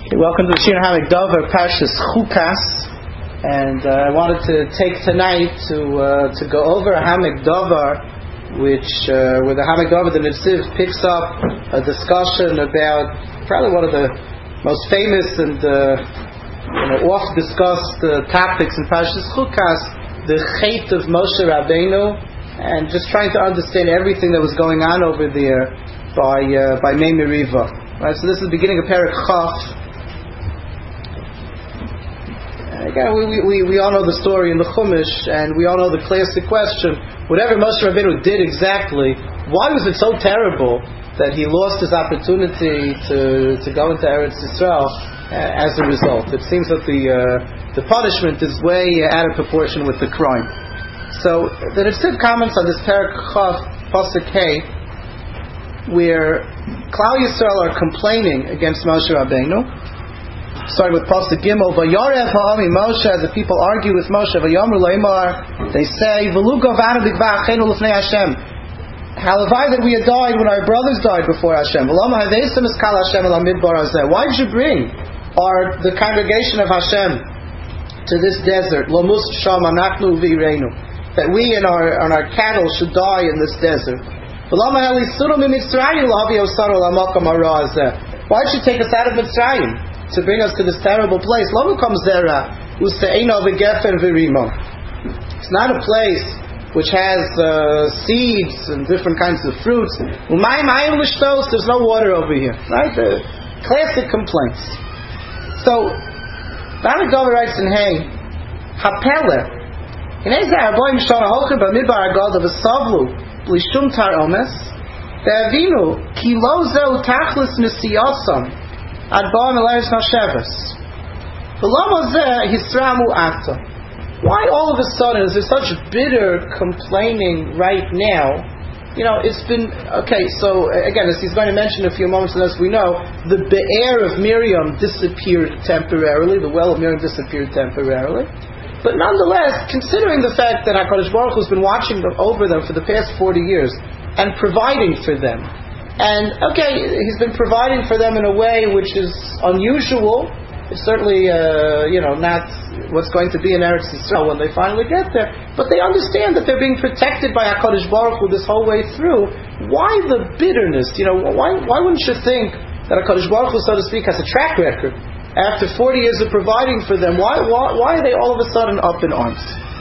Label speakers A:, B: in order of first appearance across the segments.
A: Okay, welcome to the Shir HaMikdavar, Parshas Chukas, and I wanted to take tonight to go over HaMikdavar, where the HaMikdavar, the Netziv, picks up a discussion about probably one of the most famous and oft discussed topics in Parshas Chukas, the Chet of Moshe Rabbeinu, and just trying to understand everything that was going on over there by Mei Meriva. Right, so this is the beginning of Perek Chaf. Again, we all know the story in the Chumash, and we all know the classic question: whatever Moshe Rabbeinu did exactly, why was it so terrible that he lost his opportunity to go into Eretz Yisrael as a result? It seems that the punishment is way out of proportion with the crime. So the Netziv comments on this Perek Chaf Pasuk Hey, where Klal Yisrael are complaining against Moshe Rabbeinu. Starting with Pasuk Gimel, Vayarev ha'ami Moshe, as the people argue with Moshe, Vayamru le'imar, they say, V'lu gavanu b'gvah achenu l'fnei Hashem. Halavai that we had died when our brothers died before Hashem. V'lama havesim es kal Hashem el midbar hazeh. Why did you bring the congregation of Hashem to this desert? Lomus sham anachnu v'ireinu. That we and our cattle should die in this desert. V'lama halisurum mitzrayim l'havi osar l'makam hara hazeh. Why did you take us out of Mitzrayim to bring us to this terrible place? It's not a place which has seeds and different kinds of fruits. There's no water over here. Right? The classic complaints. So, HaMikdavar writes in Hey, Hapele, why all of a sudden is there such bitter complaining right now? It's been okay. So again, as he's going to mention in a few moments, and as we know, the Be'er of Miriam disappeared temporarily. The well of Miriam disappeared temporarily. But nonetheless, considering the fact that HaKadosh Baruch Hu has been watching over them for the past 40 years and providing for them. And he's been providing for them in a way which is unusual. It's certainly not what's going to be in Eretz Yisrael when they finally get there. But they understand that they're being protected by HaKadosh Baruch Hu this whole way through. Why the bitterness? Why wouldn't you think that HaKadosh Baruch Hu, so to speak, has a track record after 40 years of providing for them? Why are they all of a sudden up in arms?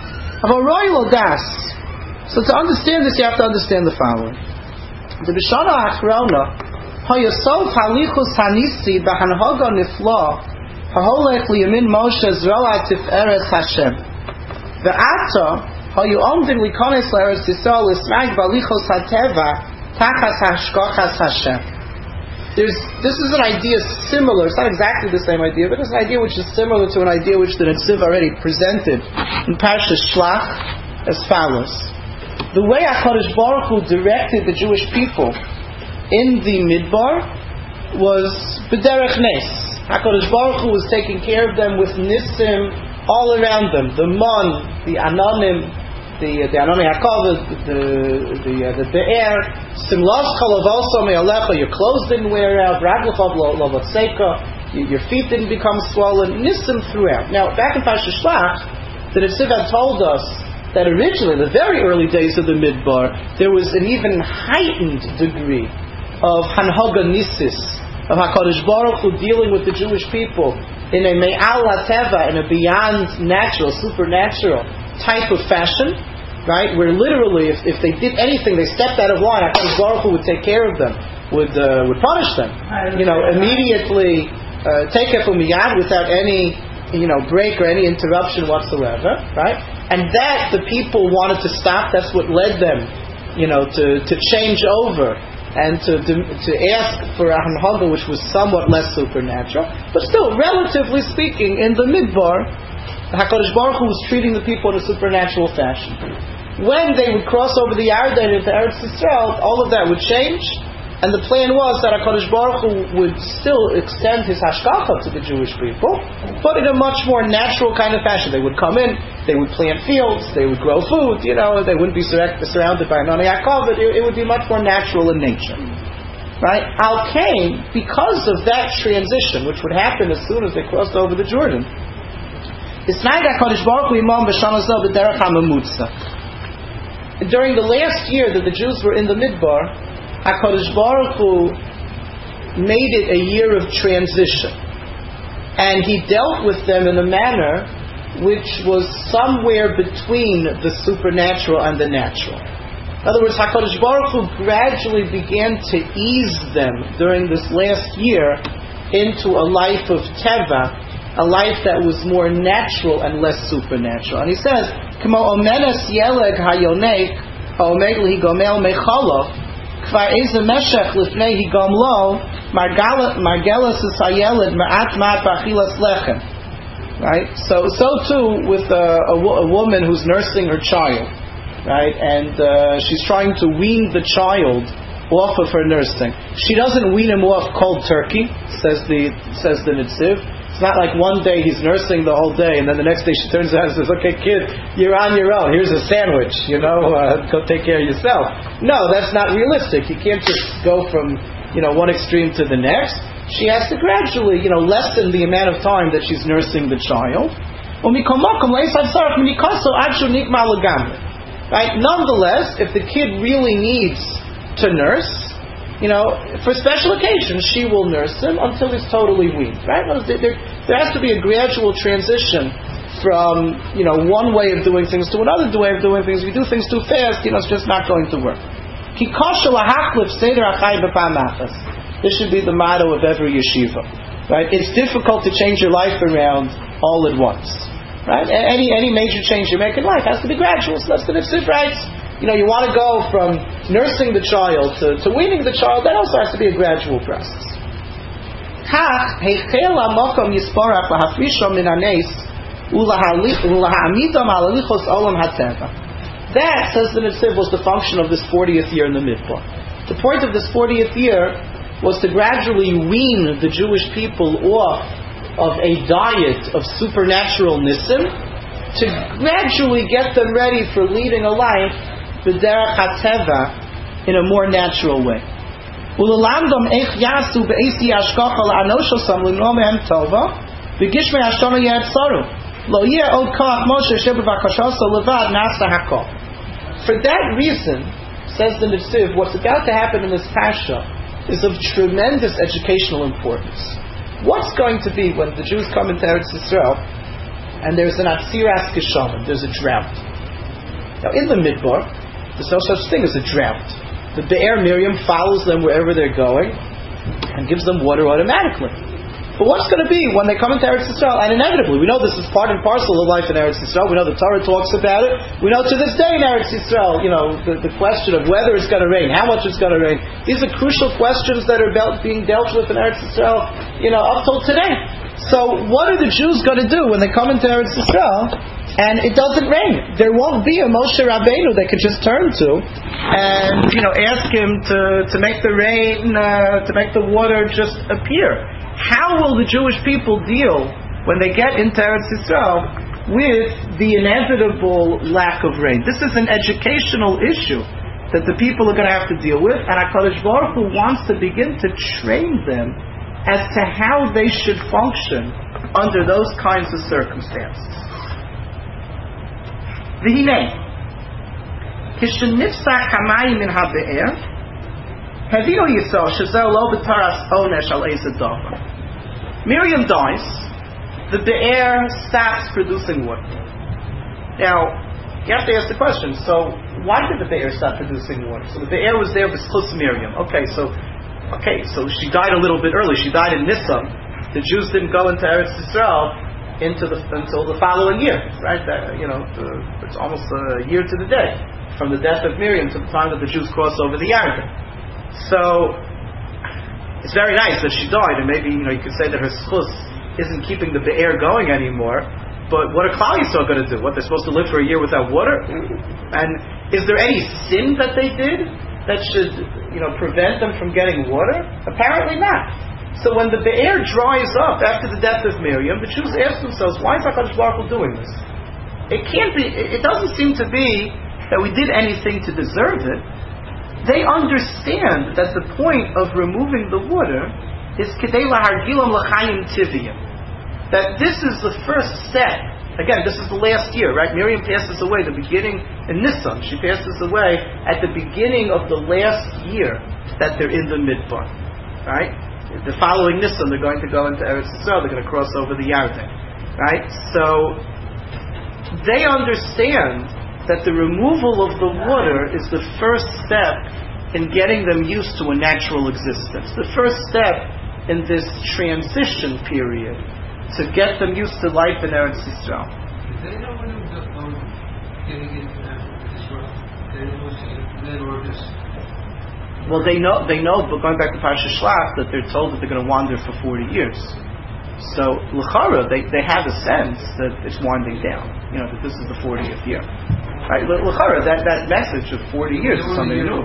A: So to understand this, you have to understand the following. The Bishana Achrona, Hayasof Halichus Hanisi Bahanhoga Nifla, Haholech Liyamin Moshe Zroa Tiferet Hashem. The Ata, Hayu Omdin Likones Leres Yisrael Ismag Balichos Hateva, Tachas Hashkochas Hashem. This is an idea similar, it's not exactly the same idea, but it's an idea which is similar to an idea which the Netziv already presented in Parshas Shlach as follows. The way HaKadosh Baruch Hu directed the Jewish people in the Midbar was b'derech nes. HaKadosh Baruch Hu was taking care of them with nissim all around them. The mon, the anonim, the anonei hakavod, the be'er, simlas chalavosam me'alecha, your clothes didn't wear out, raglachav lo vatseka, your feet didn't become swollen, nissim throughout. Now, back in Parshas Shlach, the Netziv had told us that originally, in the very early days of the Midbar, there was an even heightened degree of Hanhaga Nisis, of HaKadosh Baruch Hu dealing with the Jewish people in a Me'al HaTeva, in a beyond natural, supernatural type of fashion, right? Where literally, if they did anything, they stepped out of line, HaKadosh Baruch Hu would take care of them, would punish them, immediately take it from Miyad without any break or any interruption whatsoever, right? And that the people wanted to stop. That's what led them, to change over and to ask for a hanhaga which was somewhat less supernatural, but still, relatively speaking, in the Midbar, HaKadosh Baruch Hu was treating the people in a supernatural fashion. When they would cross over the Yarden into Eretz Yisrael, all of that would change. And the plan was that HaKadosh Baruch Hu would still extend his hashgacha to the Jewish people, but in a much more natural kind of fashion. They would come in, they would plant fields, they would grow food, they wouldn't be surrounded by anonei hakavod. It would be much more natural in nature. Right? Al Kain, because of that transition, which would happen as soon as they crossed over the Jordan, during the last year that the Jews were in the Midbar, HaKadosh Baruch Hu made it a year of transition. And He dealt with them in a manner which was somewhere between the supernatural and the natural. In other words, HaKadosh Baruch Hu gradually began to ease them during this last year into a life of Teva, a life that was more natural and less supernatural. And He says, K'mo omenes yeleg hayonek ha'omed l'higomel mechalo kvar eze meshech lifnei higomlo margelas hayeled ma'at ma'at b'achilas lechem. Right? So too with a woman who's nursing her child. Right, and she's trying to wean the child off of her nursing. She doesn't wean him off cold turkey, says the Netziv. It's not like one day he's nursing the whole day, and then the next day she turns around and says, "Okay, kid, you're on your own. Here's a sandwich. Go take care of yourself." No, that's not realistic. You can't just go from one extreme to the next. She has to gradually lessen the amount of time that she's nursing the child. Right? Nonetheless, if the kid really needs to nurse, for special occasions, she will nurse him until he's totally weaned. Right? There has to be a gradual transition from one way of doing things to another way of doing things. If you do things too fast, it's just not going to work. This should be the motto of every yeshiva. Right? It's difficult to change your life around all at once. Right? Any major change you make in life has to be gradual. So that's the Netziv writes. You want to go from nursing the child to weaning the child. That also has to be a gradual process. That, says the Netziv, was the function of this 40th year in the Midbar. The point of this 40th year was to gradually wean the Jewish people off of a diet of supernatural nisim, to gradually get them ready for leading a life b'derech hateva, in a more natural way. U'lelamdom eich yasu be'esi hashgacha la'anoshosam limno mehem tova v'gishmei hashana yetzaru lo yeh od koach Moshe shebevakashaso levad nasa hakol. For that reason, says the Netziv, what's about to happen in this parsha is of tremendous educational importance. What's going to be when the Jews come into Eretz Yisrael and there's an Atziras Geshamim, there's a drought. Now in the Midbar, there's no such thing as a drought. The Be'er Miriam follows them wherever they're going and gives them water automatically. But what's going to be when they come into Eretz Yisrael? And inevitably, we know this is part and parcel of life in Eretz Yisrael. We know the Torah talks about it. We know to this day in Eretz Yisrael, the question of whether it's going to rain, how much it's going to rain. These are crucial questions that are being dealt with in Eretz Yisrael, up till today. So what are the Jews going to do when they come into Eretz Yisrael and it doesn't rain? There won't be a Moshe Rabbeinu they could just turn to and ask him to make the rain, to make the water just appear. How will the Jewish people deal when they get into Eretz Yisrael with the inevitable lack of rain? This is an educational issue that the people are going to have to deal with, and HaKadosh Baruch Hu wants to begin to train them as to how they should function under those kinds of circumstances. V'hinei, kishenifsach hamayim min habe'er, Miriam dies, the Be'er stops producing water. Now, you have to ask the question, so why did the Be'er stop producing water? So the Be'er was there b'schus Miriam. Okay, so she died a little bit early. She died in Nisan. The Jews didn't go into Eretz Yisrael until the following year, right? It's almost a year to the day from the death of Miriam to the time that the Jews crossed over the Yarden. So it's very nice that she died, and maybe you could say that her schus isn't keeping the be'er going anymore. But what are Klal Yisrael going to do? What, they're supposed to live for a year without water? And is there any sin that they did that should prevent them from getting water? Apparently not. So when the be'er dries up after the death of Miriam, the Jews ask themselves, why is HaKadosh Baruch Hu doing this? It can't be. It doesn't seem to be that we did anything to deserve it. they understand that the point of removing the water is kedei lahargilam l'chaim tiviyim. That this is the first step. Again, this is the last year, right? Miriam passes away the beginning in Nisan. She passes away at the beginning of the last year that they're in the Midbar, right? The following Nisan, they're going to go into Eretz Yisrael. They're going to cross over the Yarden, right? So they understand that the removal of the water is the first step in getting them used to a natural existence. The first step in this transition period to get them used to life in Eretz Yisrael.
B: Did they know when it was getting into Israel? They were just...
A: Well, they know, but going back to Parashat Shlach, that they're told that they're going to wander for 40 years. So, l'chara, they have a sense that it's winding down. That this is the 40th year. Right? L'chara, that message of 40 years is something new.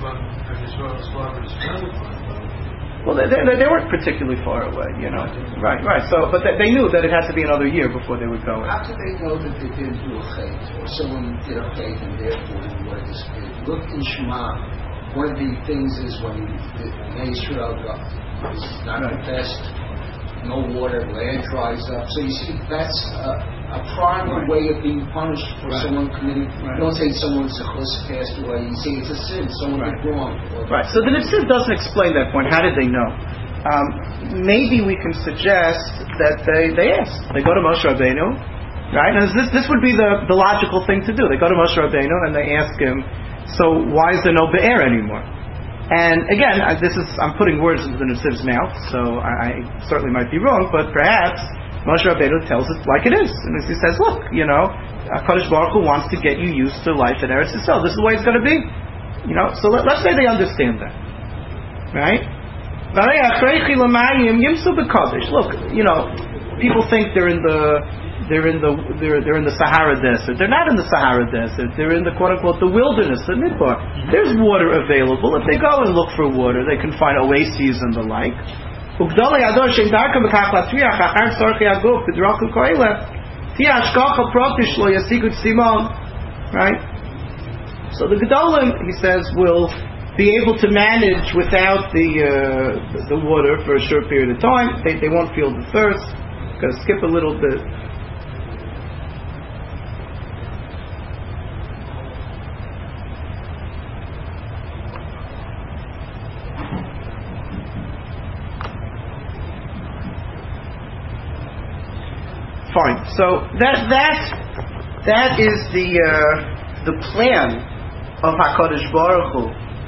A: Well, they weren't particularly far away, Right. So, but they knew that it had to be another year before they would go in.
C: How did they know that they didn't do a chait, or someone did a chait and therefore the water disappeared? Look in Shema. One of the things is when Israel is not confessed, no water, land dries up. So you see, that's a primary way of being punished for someone committing. You don't say someone's passed away. You say it's a sin. Someone did wrong.
A: Right. So the Nitziv doesn't explain that point. How did they know? Maybe we can suggest that they asked. They go to Moshe Rabbeinu, right? And this would be the logical thing to do. They go to Moshe Rabbeinu and they ask him, so why is there no be'er anymore? And again, I'm putting words into the Nitziv's mouth, so I certainly might be wrong, but perhaps Moshe Rabbeinu tells it like it is. And he says, look, HaKadosh Baruch Hu wants to get you used to life in Eretz Yisrael. This is the way it's going to be. So let's say they understand that. Right? Look, people think they're in the Sahara Desert. They're not in the Sahara Desert. They're in the quote unquote the wilderness, the Midbar. There's water available. If they go and look for water, they can find oases and the like. Right? So the Gedolim, he says, will be able to manage without the water for a short period of time. They won't feel the thirst. Going to skip a little bit. Fine. So that is the plan of HaKadosh Baruch Hu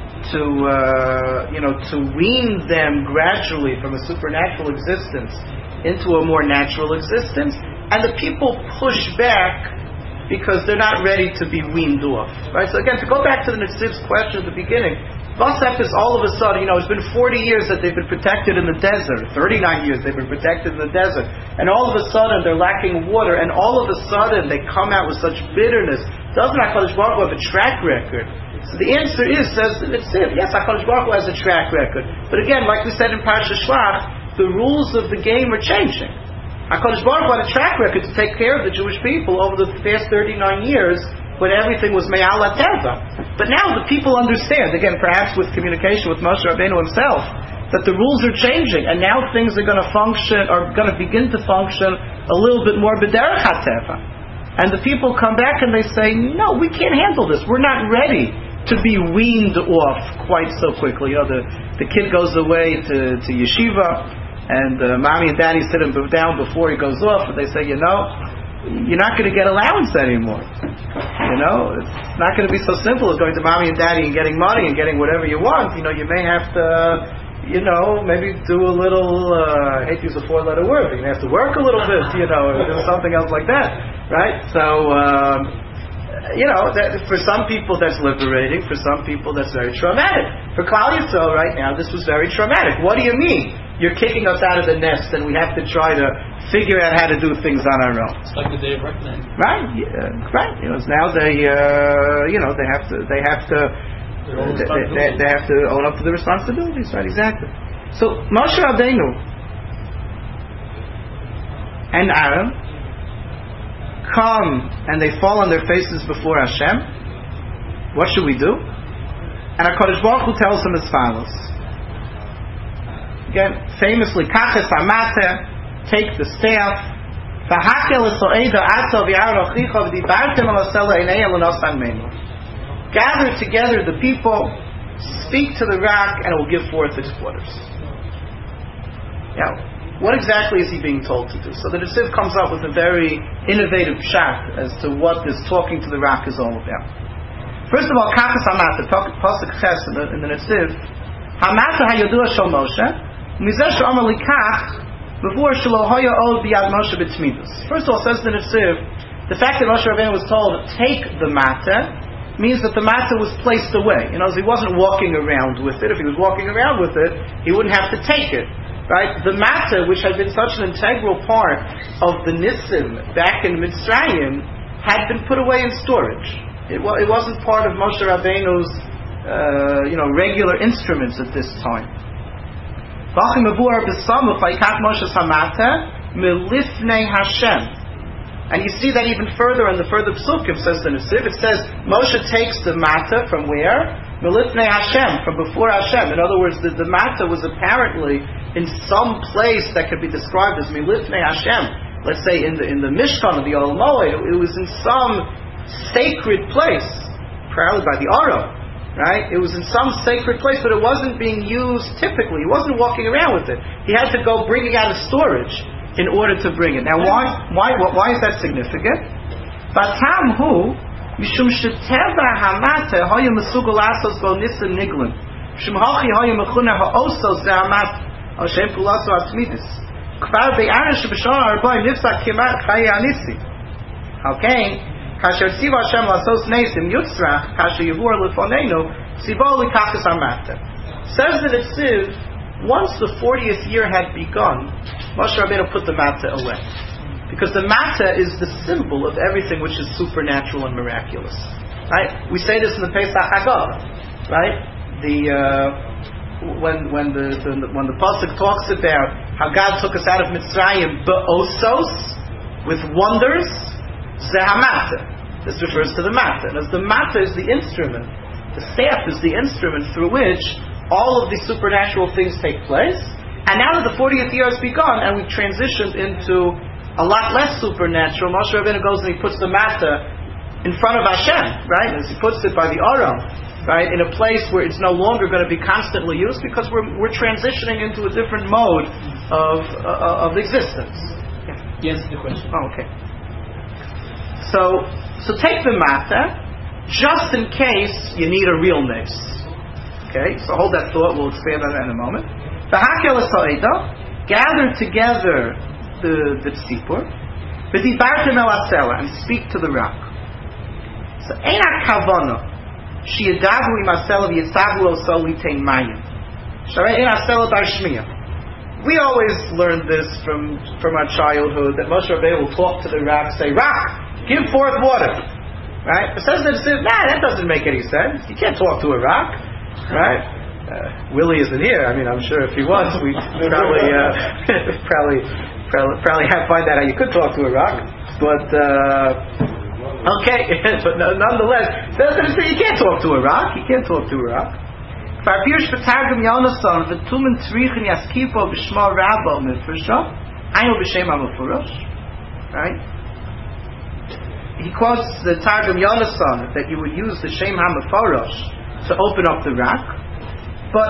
A: to wean them gradually from a supernatural existence into a more natural existence, and the people push back because they're not ready to be weaned off. Right. So again, to go back to the Nitziv's question at the beginning, Vasef is all of a sudden, it's been 40 years that they've been protected in the desert, 39 years they've been protected in the desert, and all of a sudden they're lacking water, and all of a sudden they come out with such bitterness. Doesn't HaKadosh Baruch Hu have a track record? So the answer is, says the Nitziv, yes, HaKadosh Baruch Hu has a track record. But again, like we said in Parashat Shlach, the rules of the game are changing. HaKadosh Baruch Hu had a track record to take care of the Jewish people over the past 39 years, when everything was me'al ha'teva. But now the people understand, again, perhaps with communication with Moshe Rabbeinu himself, that the rules are changing, and now things are going to function, or going to begin to function a little bit more b'derech ha'teva. And the people come back and they say, no, we can't handle this. We're not ready to be weaned off quite so quickly. The kid goes away to yeshiva, and mommy and daddy sit him down before he goes off, and they say, you're not going to get allowance anymore. It's not going to be so simple as going to mommy and daddy and getting money and getting whatever you want. You may have to, maybe do a little, I hate to use a four-letter word, but you have to work a little bit, or do something else like that, right? So, that for some people that's liberating, for some people that's very traumatic. For Klal Yisrael right now, this was very traumatic. What do you mean? You're kicking us out of the nest, and we have to try to figure out how to do things on our own.
B: It's like the day of reckoning.
A: Right, right. Now they have to own up to the responsibilities. Right, exactly. So Moshe Rabbeinu and Aaron come and they fall on their faces before Hashem. What should we do? And HaKadosh Baruch Hu tells him as follows. Again, famously, Kaches HaMateh, take the staff, gather together the people, speak to the rock, and it will give forth its waters. Now, what exactly is he being told to do? So the Netziv comes up with a very innovative pshat as to what this talking to the rock is all about. First of all, Kaches HaMateh, Pasuk Ches in the Netziv, HaMateh HaYodua Shel Moshe, Mizeh She'amar Likach, before Shelo Hoya Od B'Yad Moshe B'Tzmidus. First of all, says the Netziv, the fact that Moshe Rabbeinu was told, take the Mateh, means that the Mateh was placed away. You know, he wasn't walking around with it. If he was walking around with it, he wouldn't have to take it. Right? The Mateh, which had been such an integral part of the Nisim back in Mitzrayim, had been put away in storage. It wasn't part of Moshe Rabbeinu's regular instruments at this time. And you see that even further in the further psukim, says the Netziv. It says Moshe takes the Mateh from where? Milifnei Hashem, from before Hashem. In other words, the Mateh was apparently in some place that could be described as Milifnei Hashem. Let's say in the Mishkan of the Oel Moed, it was in some sacred place, probably by the Aron. Right? It was in some sacred place, but it wasn't being used typically. He wasn't walking around with it. He had to go bring it out of storage in order to bring it. Now, why is that significant? Batam hu mishum sheteva hamateh hoya mesugol asos bo nisim niglim mishum hachi hoya mechuna haosos zehamat al shem pulaso atmidis kvar be'arish b'shon arba'im nifsak kimat chayi anisi. Okay. Kasher tziva Hashem lasos neisim yutzrach kasher yivur lefonenu tzivo likakas hamateh. Says the Netziv, once the 40th year had begun, Moshe Rabbeinu put the Mateh away, because the Mateh is the symbol of everything which is supernatural and miraculous. Right? We say this in the Pesach Haggadah. Right? When the pasuk talks about how God took us out of Mitzrayim be'osos, with wonders. Zehamateh. This refers to the Mateh. And as the Mateh is the instrument, the staff is the instrument through which all of these supernatural things take place. And now that the 40th year has begun and we've transitioned into a lot less supernatural, Moshe Rabbeinu goes and he puts the Mateh in front of Hashem, right? As he puts it by the Aron, right? In a place where it's no longer going to be constantly used, because we're transitioning into a different mode of existence.
D: Yes, the question.
A: Oh, okay. So take the Mateh, just in case you need a real nes. Okay, so hold that thought. We'll expand on that in a moment. Gather together the tzipor, and speak to the rock. So eina kavana sheyadavu imaselav yitzavu oso litain mayim. Sharei eina sela darshmiya. We always learned this from our childhood, that Moshe Rabbeinu will talk to the rock, say, "Rock, give forth water." Right? It says that doesn't make any sense. You can't talk to a rock. Right? Willie isn't here. I mean, I'm sure if he was, we'd probably find out how you could talk to a rock. But okay, but nonetheless, it doesn't say you can't talk to a rock. You can't talk to a rock. Right? He quotes the Targum Yonason that you would use the Shem HaMefarosh to open up the rock. But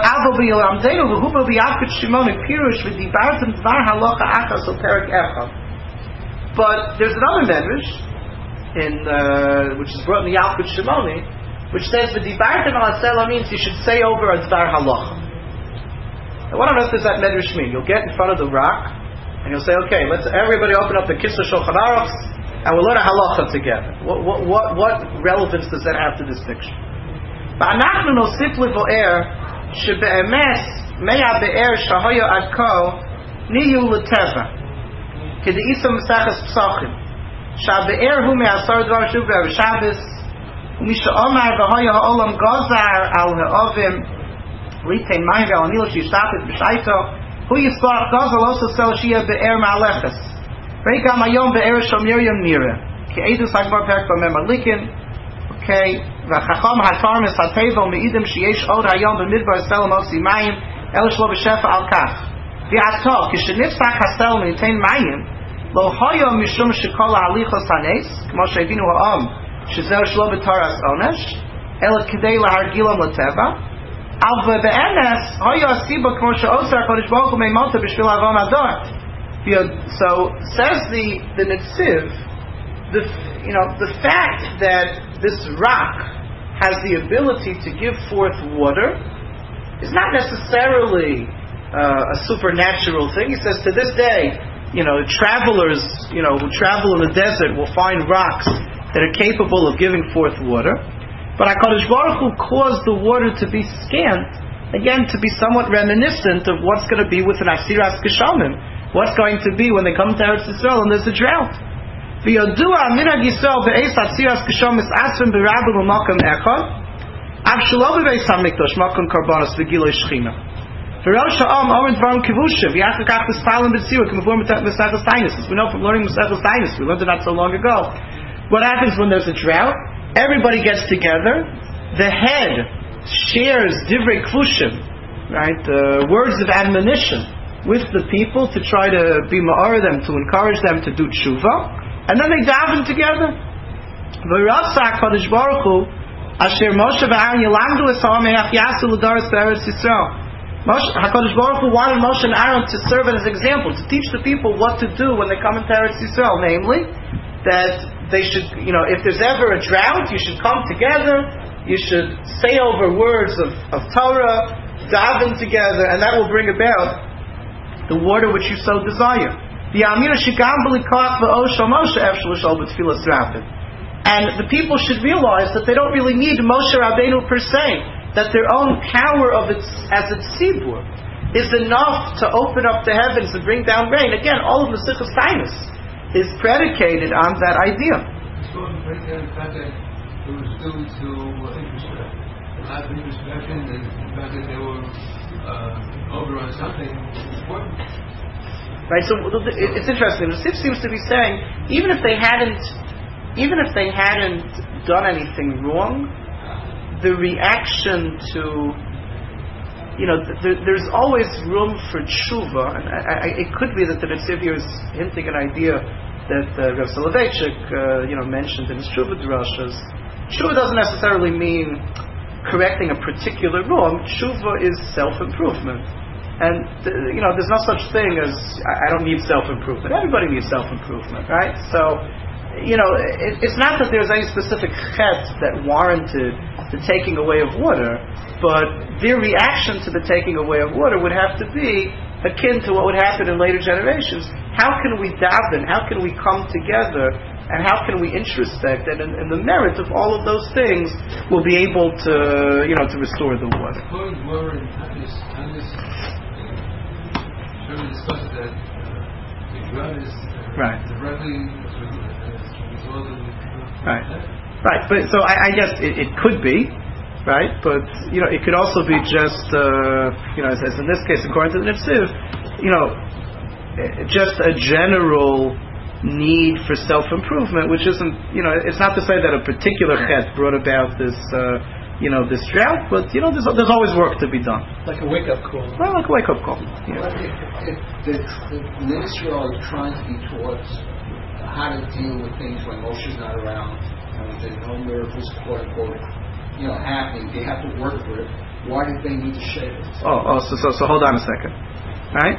A: there's another medrash which is brought in the Yalkut Shimoni, which says the Dibartim al Sela means you should say over a Zdar Halacha. Now what on earth does that medrash mean? You'll get in front of the rock and you'll say, okay, let's everybody open up the Kisra Shulchan Aruch and we'll learn a halacha together. What relevance does that have to this picture? Va'anachnu nosif levo'er shebe'emes me'a be'er shahoya adko niyu l'teva k'de'isa mesachas psachim sha'be'er hu me'asar dvar shuv be'er Shabbos u'misha omar v'hoya ha'olam gozar al ha'ovim l'itein mayim ve'al anilu she'yishtapet b'shaito hu yisparach gozar loso sel shiyah be'er ma'aleches Reikam ayom be'er shal Miriam nira. Ki edus hakbar perak b'mem alikin. Okay, v'chacham hatarmes hatevo meidim sheyesh od hayom b'midbar selam oksi mayim el shlo b'shefa al kach. V'ato kishenifsach hasel meitain mayim lo hayom mishum shekol halichos hanes k'mo she'evinu ha'am shezer shlo b'taras onesh el k'dei lahargilam l'teva al be'emes hayo asiba k'mo she'osar kodesh baruch hu meimota b'shvil avon adar. So says the Netziv, the fact that this rock has the ability to give forth water is not necessarily a supernatural thing. He says to this day, travelers, who travel in the desert will find rocks that are capable of giving forth water. But HaKadosh Baruch Hu caused the water to be scant, again, to be somewhat reminiscent of what's going to be with an Asiras Geshamim. What's going to be when they come to Eretz Yisrael and there's a drought? V'yodua minhag Yisrael be'eis Asiras Geshamim asrim b'rabim u'makam echad avshelo be'eis hamikdash makam karbanos v'giloi shechina. V'rosh ha'am omen dvarim kivushim v'yachakach v'spalim b'tziruk v'mavur Mesechus Taanis. We know from learning Mesechus Taanis, we learned it not so long ago. What happens when there's a drought? Everybody gets together. The head shares divrei kvushim, right? Words of admonition with the people to try to be ma'or them, to encourage them to do tshuva, and then they daven together. V'ratzah HaKadosh Baruch Hu asher Moshe v'Aaron yilamdu es ha'am each yasu l'daras be'eretz Yisrael. HaKadosh Baruch Hu wanted Moshe and Aaron to serve as example, to teach the people what to do when they come into Eretz Yisrael, namely that they should, if there's ever a drought, you should come together, you should say over words of Torah, daven together, and that will bring about the water which you so desire. And the people should realize that they don't really need Moshe Rabbeinu per se, that their own power of its as its tzibur is enough to open up the heavens and bring down rain. Again, all of Mesechus Taanis is predicated on that idea.
B: So the fact that it was due to introspection, not introspection, and the fact that they were over on something important.
A: Right. So it's interesting. The Sif seems to be saying even if they hadn't done anything wrong, the reaction to there's always room for tshuva, and it could be that the Netziv here is hinting an idea that Rav Soloveitchik mentioned in his tshuva drashas. Tshuva doesn't necessarily mean correcting a particular wrong. Tshuva is self-improvement, and there's no such thing as I don't need self-improvement. Everybody needs self-improvement, right? So it's not that there's any specific chet that warranted the taking away of water, but their reaction to the taking away of water would have to be akin to what would happen in later generations. How can we daven? How can we come together? And how can we introspect? And in the merit of all of those things, we'll be able to, to restore the water.
B: We're in this surely discussed that the drought is
A: right.
B: directly
A: right. But so I guess it could be. Right, but it could also be just as in this case, according to the Netziv, just a general need for self-improvement, which isn't, it's not to say that a particular chet brought about this, this drought, but there's always work to be done.
D: Like a wake-up call.
A: Well, like a wake-up call. Yeah.
C: If the ministry are trying to be taught how to deal with things when Moshe's not around, and when there's no miracles, quote unquote, happening, they have to work with it. Why did they need to shave it?
A: So hold on a second. Right?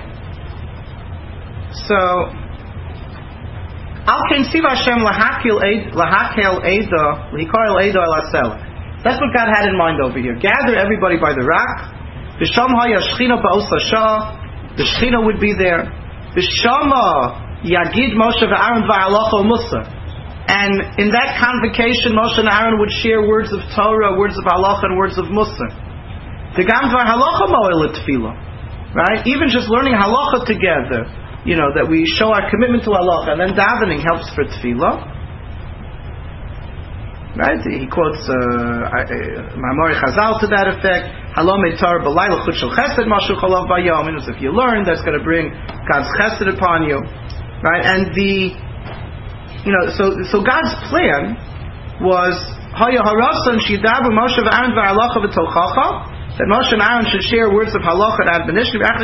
A: So Al Kain Siva Hashem Lahakel Eida Likarel Eida Elasel. That's what God had in mind over here. Gather everybody by the rock. V'sham haya Shechina ba'os hashah. The Shechina would be there. V'shama Yagid Moshe v'Aaron v'Halacha Musa. And in that convocation, Moshe and Aaron would share words of Torah, words of halacha, and words of Musar. Right? Even just learning halacha together, that we show our commitment to halacha, and then davening helps for tefillah. Right? He quotes Ma'amari Chazal to that effect. Halom etar b'layla chut shel chesed mashu chalav bayom. If you learn, that's going to bring God's chesed upon you. Right? And so God's plan was Haya harasan shidabu Moshe v'Aaron v'halacha v'tochacha. That Moshe and Aaron should share words of halacha and admonition. And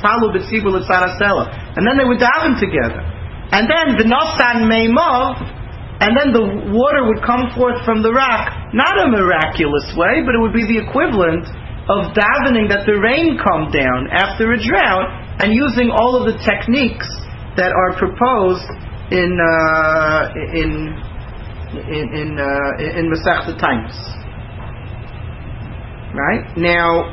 A: then they would daven together. And then the nosan meimah, and then the water would come forth from the rock, not a miraculous way, but it would be the equivalent of davening that the rain come down after a drought, and using all of the techniques that are proposed in Masechta Taimus. Right? Now,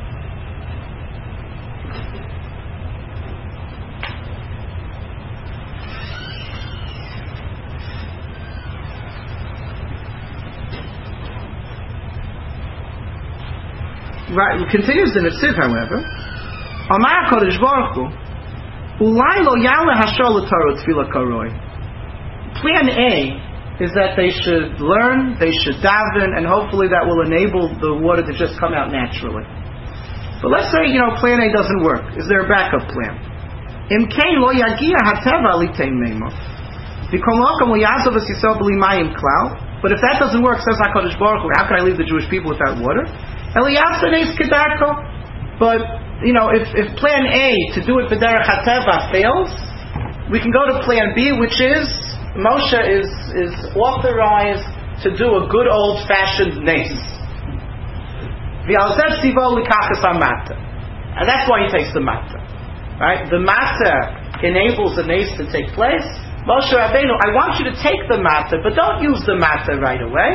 A: right, it continues in the Tziv, however. Amar HaKadosh Baruch Hu, Ulai lo yale hashol l'Torah tefillah karoi. Plan A is that they should learn, they should daven, and hopefully that will enable the water to just come out naturally. But let's say, plan A doesn't work. Is there a backup plan? Imkein lo yagia hateva litein meimo. V'kol makam lo yazov es Yisrael b'li mayim klal. But if that doesn't work, says HaKadosh Baruch Hu, how can I leave the Jewish people without water? Eliyavsa neis kedarko. But, if plan A, to do it b'derech hateva, fails, we can go to plan B, which is Moshe is authorized to do a good old-fashioned nes. And that's why he takes the matzah. Right? The matzah enables the nes to take place. Moshe Rabbeinu, I want you to take the matzah, but don't use the matzah right away.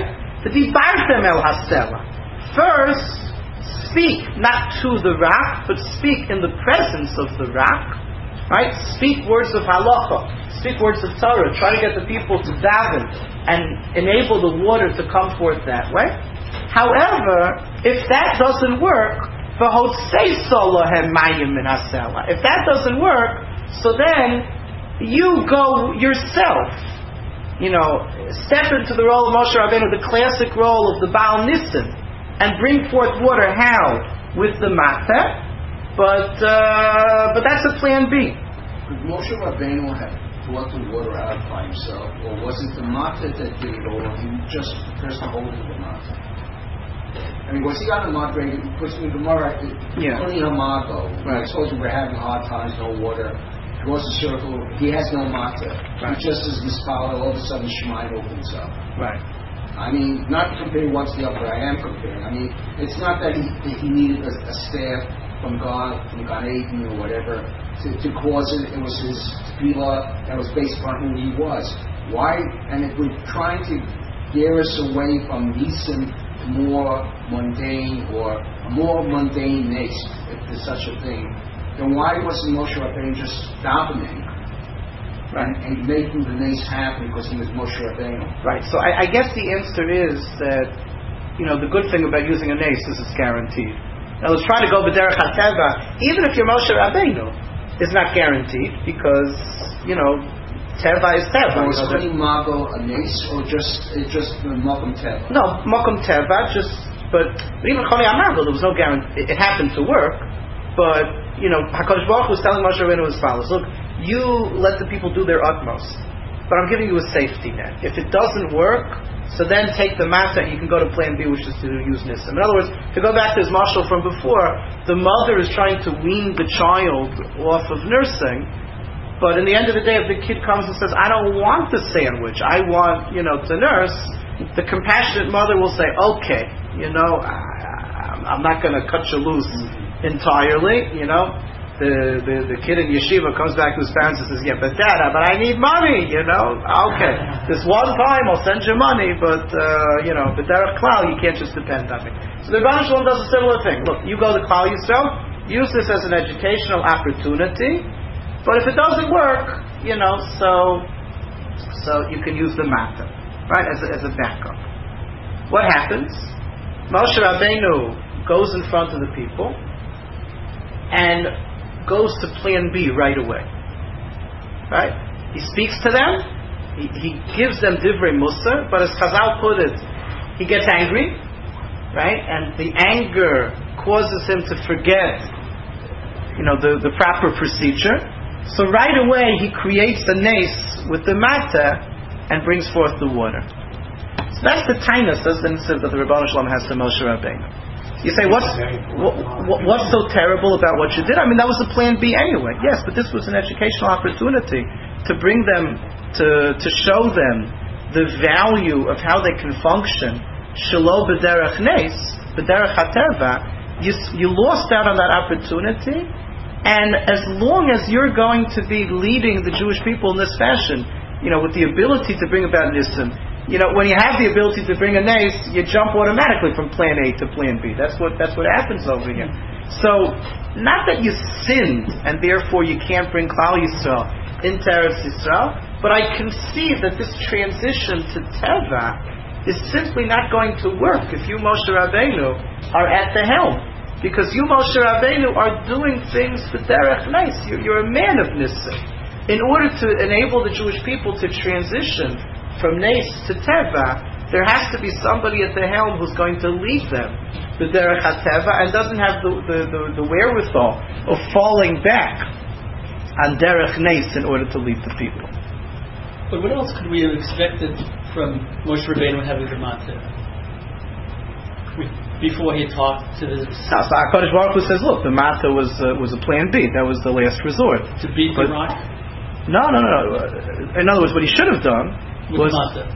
A: First, speak not to the rock, but speak in the presence of the rock. Right? Speak words of halacha. Speak words of Torah. Try to get the people to daven and enable the water to come forth that way. However, if that doesn't work, if that doesn't work, so then you go yourself. Step into the role of Moshe Rabbeinu, the classic role of the Baal Nissen, and bring forth water. How? With the mateh. But that's a plan B.
C: Could Moshe Rabbeinu have brought the water out by himself, or was it the matzah that did it, or he just the person holding the matzah? I mean, was he on the matzah? Because in the Gemara, only a mago. Right. I suppose we're having hard times, no water. He goes to circle. He has no matzah. Right. He just is mispalled. All of a sudden, Shemayim opens up. Right. I mean, not to compare one to the other. I am comparing. I mean, it's not that he needed a staff from God, from Gan Eden or whatever, to cause it. It was his tefillah that was based upon who he was. Why? And if we're trying to gear us away from Nisan to more mundane or a more mundane nes, if there's such a thing, then why wasn't Moshe Rabbeinu just davening and making the nes happen because he was Moshe Rabbeinu? Right.
A: So I guess the answer is that the good thing about using a nes is it's guaranteed. Now let's try to go b'derech hateva. Even if you're Moshe Rabbeinu, it's not guaranteed because teva is teva.
C: Was any mago a nes or just makom teva?
A: No, makom teva. But even choli amago, there was no guarantee. It happened to work, but Hakadosh Baruch Hu was telling Moshe Rabbeinu as follows: look, you let the people do their utmost, but I'm giving you a safety net. If it doesn't work, so then take the matzah and you can go to plan B, which is to use Nisim. In other words, to go back to his mashal from before, the mother is trying to wean the child off of nursing, but in the end of the day, if the kid comes and says, I don't want the sandwich, I want, to nurse, the compassionate mother will say, okay, I'm not going to cut you loose entirely, The kid in yeshiva comes back to his parents and says, but Dad, but I need money, Okay, this one time I'll send you money, but derech klal, you can't just depend on me. So the Rebbeinu Shalom does a similar thing. Look, you go to Klal Yisrael, use this as an educational opportunity, but if it doesn't work, so you can use the matzah, right, as a backup. What happens? Moshe Rabbeinu goes in front of the people and goes to plan B right away. Right? He speaks to them, he gives them divrei musar, but as Chazal put it, he gets angry, right? And the anger causes him to forget, the proper procedure. So right away he creates a nes with the matzah and brings forth the water. So That's the kindness, that's the incentive that the Rebbeinu Shalom has to Moshe Rabbeinu. You say, what's so terrible about what you did? I mean, that was the plan B anyway. Yes, but this was an educational opportunity to bring them, to show them the value of how they can function. Shelo b'derech nes, b'derech hateva. You lost out on that opportunity, and as long as you're going to be leading the Jewish people in this fashion, with the ability to bring about nisim. When you have the ability to bring a nes, you jump automatically from plan A to plan B. That's what happens over here. So, not that you sinned and therefore you can't bring Klal Yisrael into Eretz Yisrael, but I can see that this transition to Teva is simply not going to work if you, Moshe Rabbeinu, are at the helm. Because you, Moshe Rabbeinu, are doing things for Derech Nes. You're a man of Nisim. In order to enable the Jewish people to transition from Nes to Teva, there has to be somebody at the helm who's going to lead them the Derech HaTeva and doesn't have the wherewithal of falling back on Derech Nes in order to lead the people.
D: But what else could we have expected from Moshe Rabbeinu having the matzah before he talked to the...
A: So HaKadosh Baruch Hu says, look, the matzah was a plan B. That was the last resort.
D: To beat the rock?
A: No. In other words, what he should have done was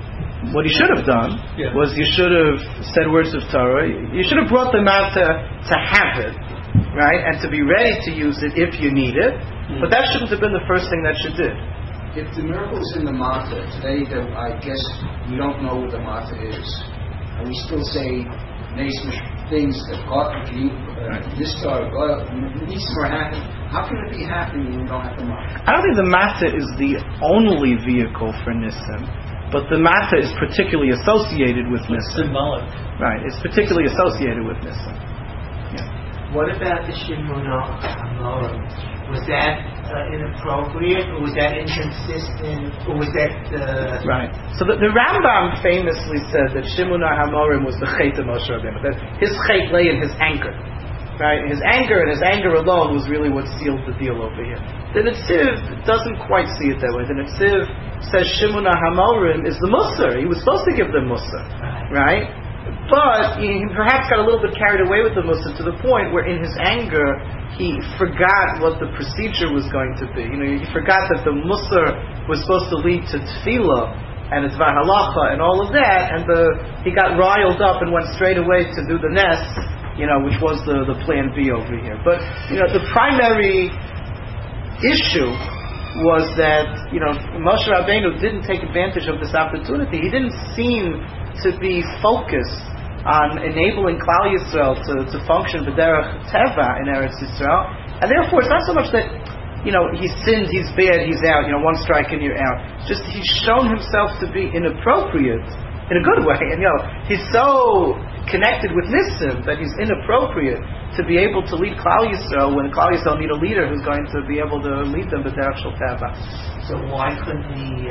A: you should have said words of Torah. You should have brought the matzah to have it, right, and to be ready to use it if you need it. But that shouldn't have been the first thing that you did.
C: If the miracle's in the matzah today, I guess we don't know what the matzah is, and we still say things that God this Torah, God needs to happen. How can it be happening when we don't have the matzah?
A: I don't think the matzah is the only vehicle for Nisim, but the matzah is particularly associated with Nisim.
D: Symbolic.
A: Right, it's particularly associated with Nisim. Yeah.
E: What about the Shimunah HaMorim? Was that inappropriate, or was that inconsistent, or was that...
A: Right. So the Rambam famously said that Shimunah HaMorim was the Chet of Moshe Rabbeinu, that his Chet lay in his anger. Right? His anger alone was really what sealed the deal over here. The Netziv doesn't quite see it that way. The Netziv says Shimunah HaMorim is the Musar. He was supposed to give them Musar. Right? But he perhaps got a little bit carried away with the Musar to the point where in his anger he forgot what the procedure was going to be. He forgot that the Musar was supposed to lead to Tefillah and it's Halacha and all of that, and he got riled up and went straight away to do the Nes, which was the plan B over here. But the primary issue was that Moshe Rabbeinu didn't take advantage of this opportunity. He didn't seem to be focused on enabling Klal Yisrael to function b'derech Teva in Eretz Yisrael, and therefore it's not so much that he sinned, he's bad, he's out. One strike and you're out. Just he's shown himself to be inappropriate in a good way, and he's so connected with Nisim that he's inappropriate to be able to lead Klal Yisrael when Klal Yisrael need a leader who's going to be able to lead them b'derech shel Teva.
E: So why couldn't he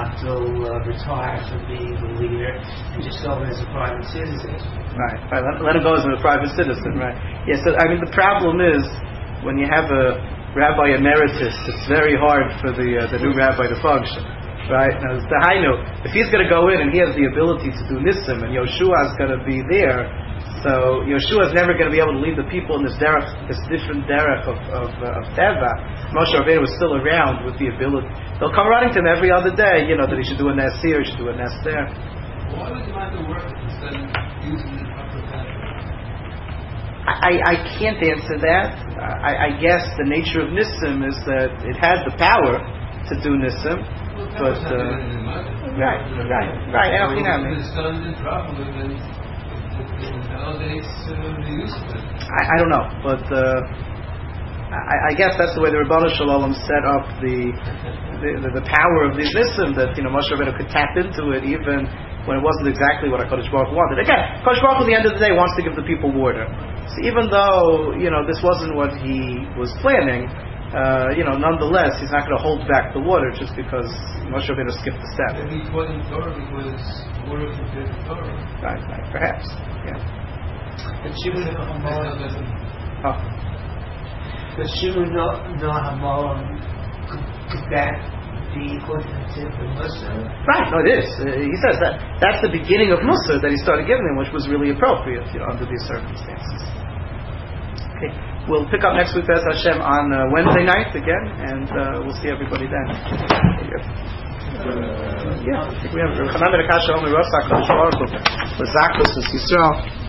E: retire from being the leader and just go as a private citizen?
A: Right. Let him go as a private citizen. Right. Yeah. So the problem is when you have a rabbi emeritus, it's very hard for the new rabbi to function. Right. Now, the Hainu, if he's going to go in and he has the ability to do Nisim, and Yoshua is going to be there, so Yoshua is never going to be able to lead the people in this different derech of Teva. Moshe Rabbeinu was still around with the ability. They'll come running to him every other day, that he should do a Nes here, he should do a Nes there.
B: Why would you like to work instead of using it for that?
A: I can't answer that. I guess the nature of Nisim is that it had the power to do Nisim, but right. I don't know, but I guess that's the way the Rebbeinu Shalom set up the power of these Nisim, that Moshe Rabbeinu could tap into it even when it wasn't exactly what HaKadosh Baruch Hu wanted. Again, HaKadosh Baruch Hu at the end of the day wants to give the people water. So even though this wasn't what he was planning, nonetheless he's not going to hold back the water just because Moshe Rabbeinu skipped the step.
B: Maybe he wasn't Torah because water compared to Torah.
A: Right, perhaps. Yeah.
E: But Shimunah HaMorim, could that be according to the Muslim.
A: Right, no, it is. He says that's the beginning of Musar that he started giving them, which was really appropriate, under these circumstances. Okay, we'll pick up next week, Bez Hashem, on Wednesday night again, and we'll see everybody then. Yeah, I think we have Chanan ben Akasha Omer Rosak Kodesh Baruch Hu, L'Zakos Yisrael.